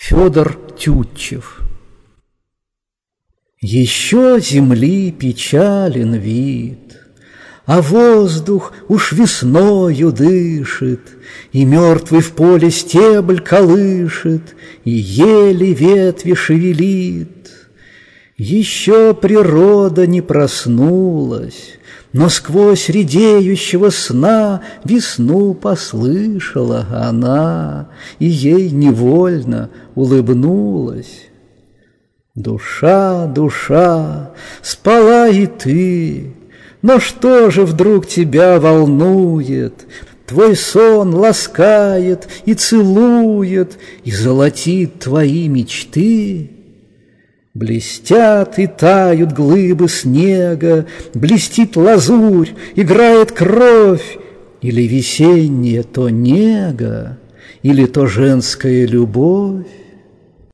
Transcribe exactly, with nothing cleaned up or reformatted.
Федор Тютчев. Еще земли печален вид, а воздух уж весною дышит, и мертвый в поле стебль колышет, и ели ветви шевелит. Еще природа не проснулась, но сквозь редеющего сна весну послышала она, и ей невольно улыбнулась. Душа, душа, спала и ты, но что же вдруг тебя волнует? Твой сон ласкает и целует, и золотит твои мечты. Блестят и тают глыбы снега, блестит лазурь, играет кровь, или весенняя то нега, или то женская любовь.